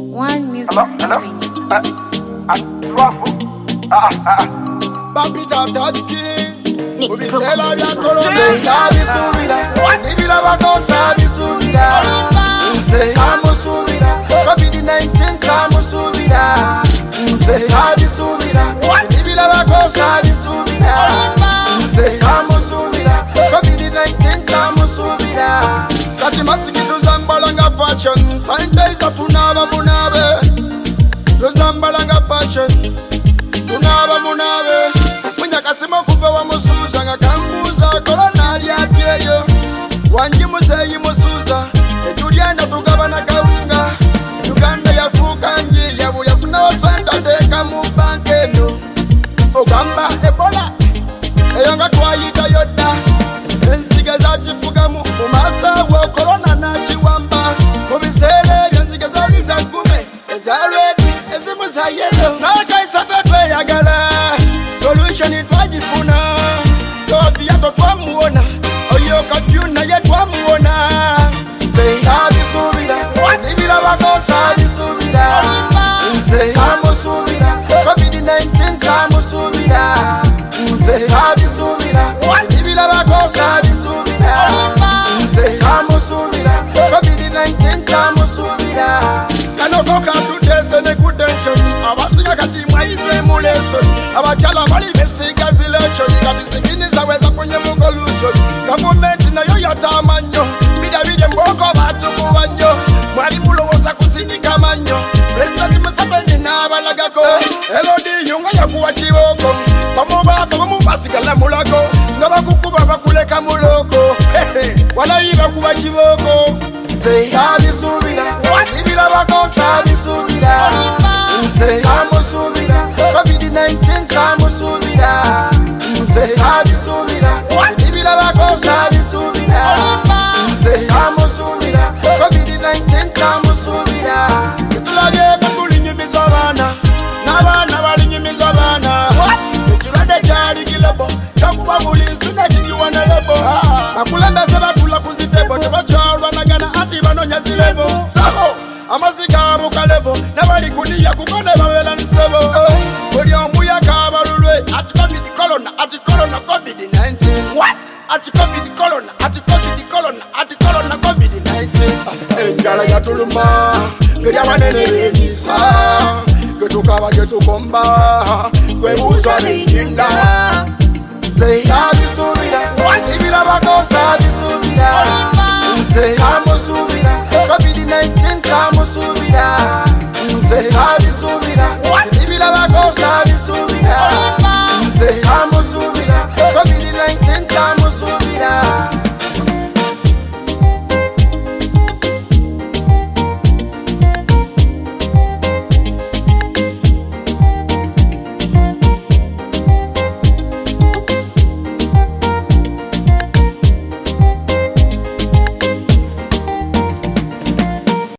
One music. Papita touch king. Ubisela vya kolonze yabi subira. Nibila bakosa bisubira. Nse yamu subira. COVID-19 yamu subira. Nse yabi subira. Nibila bakosa bisubira. Nse yamu subira. COVID-19 yamu subira. Kati matsiki tuzambalanga fashion. Sanitizer tunaba munabe. Tuzambalanga fashion. Tunaba munabe. Munyakasimo kuva wa musuza ngakambuza corona lyatyeyo. Wanji muzeyi musuza etulyenda tugabana kawunga. Uganda yafuuka njiya buli akunawo sente ateeka mu banka eno. Ogamba Ebola eyo nga twayita yodda. Enzige zakifugamu mu maaso awo corona nakiwamba. Mu biseera ebyo enzige zaali za nkume eza red ezimu za yellow. N'akaisa tweyagala solution twagifuna. Tobiyato twamuwona oyo kafyu naye twamuwona. Nze yabisubira nibira bakosa bisubira. Nze yamusubira COVID-19 yamusubira. Nze yabisubira nibira bakosa bisubira. Nze yamusubira COVID-19 yamusubira. Kanoko katutese ne kutension abasiga kati mwaize mu lesson. Abachala bali besiga zilation kati zikini zaweza kwenye mu collusion. Government nayo yatamanyo bidabide mboko batu kubanyo. Mwali mulowoza kusindika manyo. President Museveni n'abalagako Elodi yunga yakuwa kiboko. Bamubafa bamubasigala mulago nga bakukuba bakuleka muloko. Walayi bakuba kiboko. Nze yabisubira nibira bakosa bisubira. Nze yamusubira COVID-19 yamusubira. Nze yabisubira nibira bakosa bisubira. Nze yamusubira COVID-19 yamusubira. Tulabye kulinyumiza abana n'abaana balinyumiza abana. Ekirwadde kyali kilebo kyakuba buli nsuna kigiwana lebo. Bakulembeze batula ku zitebo tebakyalwanagana anti banonya zilebo. Sabo amaziga abukalevo nabali kuniya kukone bawela nsebo. Buli omu yakabalulwe ati covid corona COVID-19. What? Ati covid corona ati covid corona ati corona COVID-19. Enjala yatuluma ngeri abanene b'ebisa. Getukaba getukomba gwebuzwa n'enjinda. Nze yabisubira nibira bakosa bisubira. Nze yamusubira COVID-19 yamusubira.